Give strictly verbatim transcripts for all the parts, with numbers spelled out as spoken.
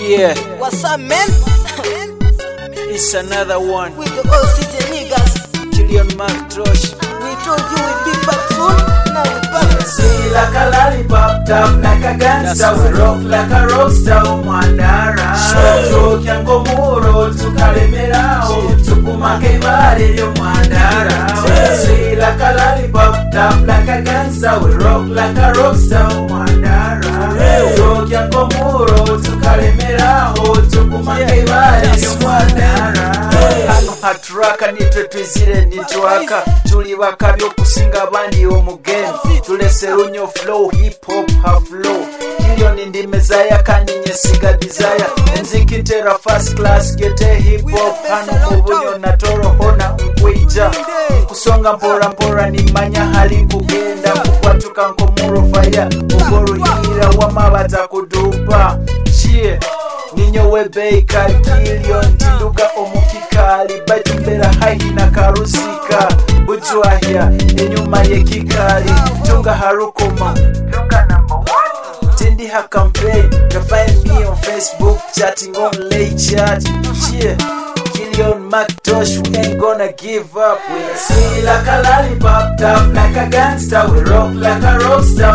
Yeah. What's up, man? It's another one. With the old city niggas. Killion Mactosh. We told you we'd be back soon. Now we're back. See like a lollipop, top like a gangster. We rock like a rockstar, Mwandara. Toki Ngomuro, tukalemerao, tukumake bari yo Mwandara. See like a lollipop, top like a gangster. We rock like a rockstar, Mwandara. Toki Ngomuro, tukalemerao, tukumake bari yo Mwandara. Hano haturaka nitwe twizire nitwaka. Tuli bakabyo kusinga bandi omugeni. Tulese runyo flow hip hop ha flow. Killion ndi mezaya kandi nyesiga desire. Nziki tera first class gete hip hop. Hano mubunyo na toro hona mkweja. Kusonga mpora mpora ni manya hali kugenda. Kukwatuka nkomuro fire. Ugoro hira wamabata kudupa. Chie ninyo webeika Killion tinduka omukikali. Bajumbera hahi na karusika. Ujuahia enyuma yekikali. Tunga harukoma Tunga number one. Tindi ha campaign. You find me on Facebook chatting on late chat. Yeah, Killion Mactosh, we ain't gonna give up. We see like a lollipop, top like a gangster. We rock like a rockstar,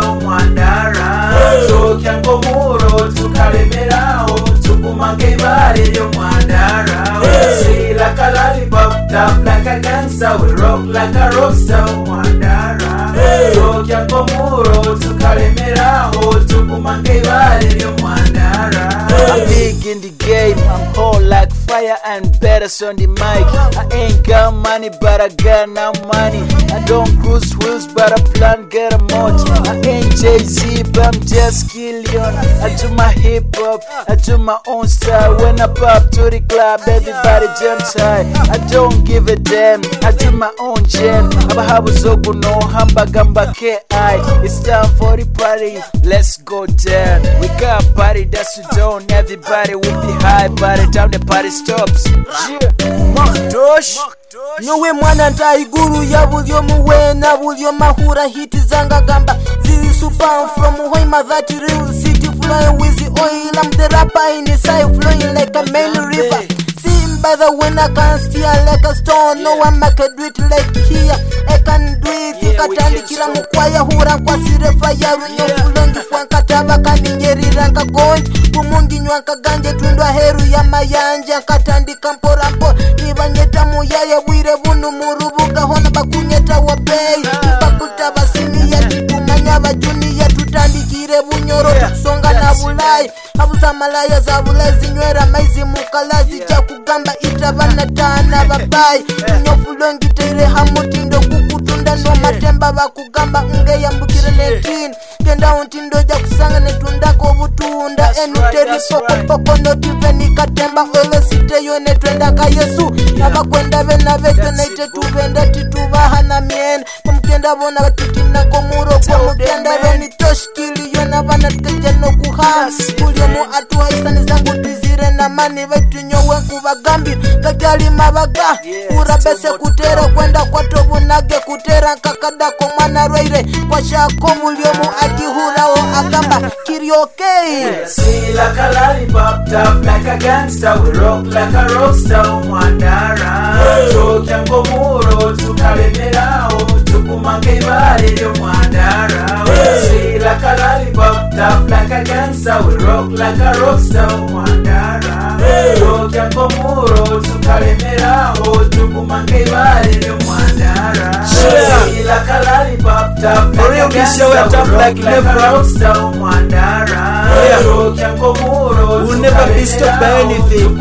Mwandara. Toki Ngomuro, tukalemerao, tukumake bari yo Mwandara. We see like a lollipop, top like a gangster. We rock like a rockstar, Mwandara. Toki Ngomuro, tukalemerao, tukumake bari yo Mwandara. I'm big in the game, I'm hot like fire and better on the mic. I ain't got money, but I got now money. I don't cruise wheels, but I plan get a moat. I ain't Jay-Z, but I'm just Killion. I do my hip hop, I do my own style. When I pop to the club, everybody jumps high. I don't give a damn, I do my own jam. Abahabu zogu no hamba gamba K I. It's time for the party, let's go down. We got a party that's you don't. Everybody will be high by the time the party stops. Yeah, Mactosh. Nyowe mwana ntaiguru ya bulyo muwena bulyo mahura hiti zanga gamba ziri super from Hoima that real city flowing with the oil. I'm the rapper in the side flowing like a main river. See by the when I can steer like a stone. No one make a do it like here. I can do it. Katandi kila mukwaya hura kwa sirefa ya runyo fulongi fwanka tabaka ningeri ranka gonji. Kumungi nywanka ganje tundwa heru ya mayanja. Katandi kampora mpo nibanyeta muyaya wire bunu murubuga hona bakunyeta wabei. Ipakuta basimi ya titumanya bajuni ya tutandikire bunyoro tukusonga na bulai. Habuza malaya za bulai zinywera maizi mukalazi cha kugamba itabana tana babai. Nyo fulongi tere hamutindo kukutunda no matemba bakugamba nge yambukire netin. Kenda untindo ja kusanga netundako butunda. Enu teri poko poko notiveni katemba ole site yone twendaka Yesu. Naba kwenda vena veto naite tuvenda titubaha na mien. Kumkenda bona batitina komuro kwa mkenda veni tosh Killion abana tukajeno kuhas. Kuliomu atu haisani zangu tizire na mani vetu nyowe kubagambi. Kakali mabaga urabese kutera kwenda kwa tobu nage kutera kakada komana roire. Kwa shako muliomu akihurao agamba Kirioke. See like a lollipop, top like a gangster. We rock like a rockstar, Mwandara. Toki Ngomuro, tukalemerao, tukumake bari yo Mwandara. See like a lollipop, top like a gangster. We rock like a rockstar, Mwandara. Toki Ngomuro, tukalemerao, tukumake bari yo Mwandara. See like a lollipop, top like a gangster. We rock like a rockstar, Mwandara. Toki Ngomuro, We'll never be stopped by anything.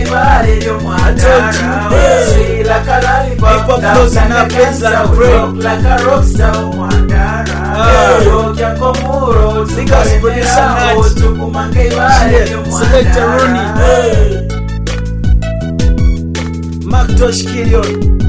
I told you. Like a lollipop, hip hop flows in our veins like brain. Like a rockstar, Mwandara. Niggas producer Nat. Selector Rooney. Mactosh Killion.